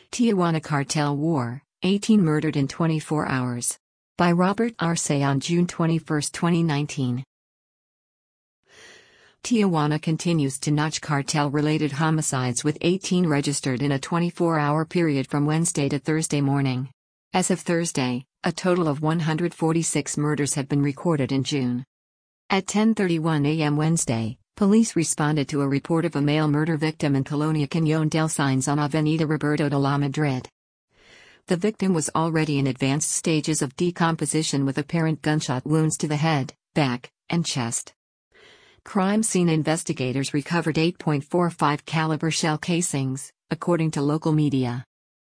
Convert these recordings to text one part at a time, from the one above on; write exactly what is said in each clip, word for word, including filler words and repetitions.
Tijuana Cartel War, eighteen Murdered in twenty-four hours. By Robert Arce on June twenty-first, twenty nineteen. Tijuana continues to notch cartel-related homicides with eighteen registered in a twenty-four hour period from Wednesday to Thursday morning. As of Thursday, a total of one hundred forty-six murders have been recorded in June. At ten thirty-one a m Wednesday, police responded to a report of a male murder victim in Colonia Cañón del Cines on Avenida Roberto de la Madrid. The victim was already in advanced stages of decomposition with apparent gunshot wounds to the head, back, and chest. Crime scene investigators recovered eight point four five caliber shell casings, according to local media.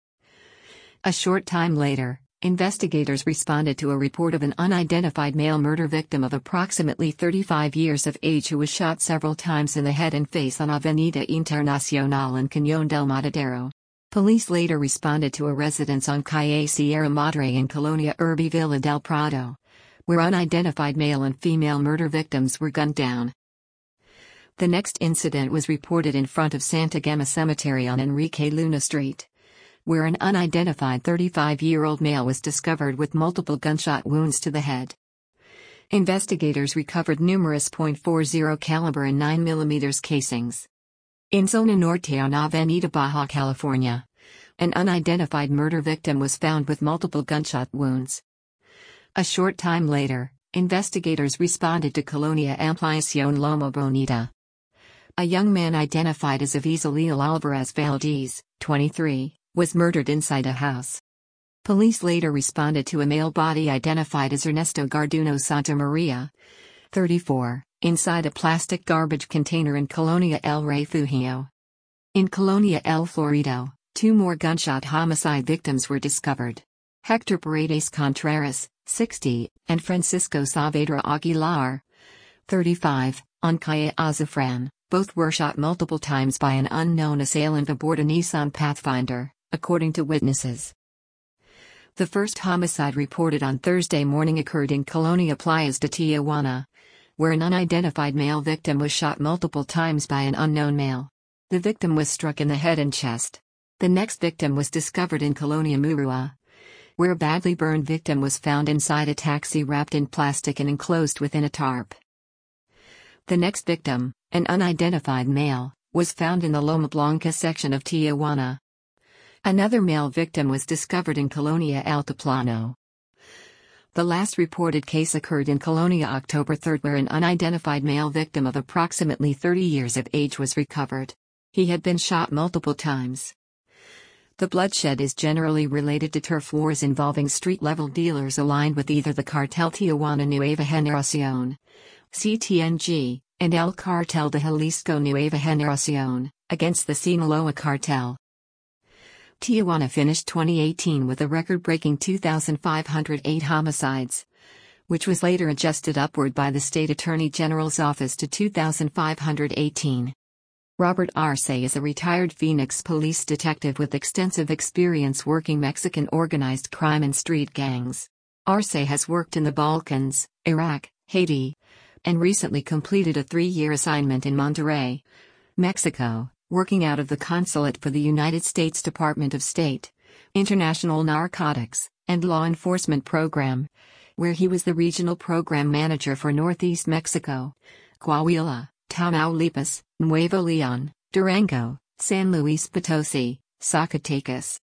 A short time later, investigators responded to a report of an unidentified male murder victim of approximately thirty-five years of age who was shot several times in the head and face on Avenida Internacional in Cañón del Matadero. Police later responded to a residence on Calle Sierra Madre in Colonia Urbi Villa del Prado, where unidentified male and female murder victims were gunned down. The next incident was reported in front of Santa Gema Cemetery on Enrique Luna Street, where an unidentified thirty-five-year-old male was discovered with multiple gunshot wounds to the head. Investigators recovered numerous point four zero caliber and nine millimeter casings. In Zona Norte on Avenida Baja California, an unidentified murder victim was found with multiple gunshot wounds. A short time later, investigators responded to Colonia Ampliación Loma Bonita. A young man identified as Avisalil Alvarez Valdez, twenty-three, was murdered inside a house. Police later responded to a male body identified as Ernesto Garduno Santamaria, thirty-four, inside a plastic garbage container in Colonia El Refugio. In Colonia El Florido, two more gunshot homicide victims were discovered. Hector Paredes Contreras, sixty, and Francisco Saavedra Aguilar, thirty-five, on Calle Azafran. Both were shot multiple times by an unknown assailant aboard a Nissan Pathfinder, according to witnesses. The first homicide reported on Thursday morning occurred in Colonia Playas de Tijuana, where an unidentified male victim was shot multiple times by an unknown male. The victim was struck in the head and chest. The next victim was discovered in Colonia Murua, where a badly burned victim was found inside a taxi wrapped in plastic and enclosed within a tarp. The next victim, an unidentified male, was found in the Loma Blanca section of Tijuana. Another male victim was discovered in Colonia Altiplano. The last reported case occurred in Colonia October third, where an unidentified male victim of approximately thirty years of age was recovered. He had been shot multiple times. The bloodshed is generally related to turf wars involving street-level dealers aligned with either the Cartel Tijuana Nueva Generación, C T N G, and El Cartel de Jalisco Nueva Generación, against the Sinaloa Cartel. Tijuana finished twenty eighteen with a record-breaking two thousand five hundred eight homicides, which was later adjusted upward by the State Attorney General's office to two thousand five hundred eighteen. Robert Arce is a retired Phoenix police detective with extensive experience working Mexican organized crime and street gangs. Arce has worked in the Balkans, Iraq, Haiti, and recently completed a three-year assignment in Monterrey, Mexico, working out of the Consulate for the United States Department of State, International Narcotics, and Law Enforcement Program, where he was the regional program manager for Northeast Mexico, Coahuila, Tamaulipas, Nuevo León, Durango, San Luis Potosi, Zacatecas,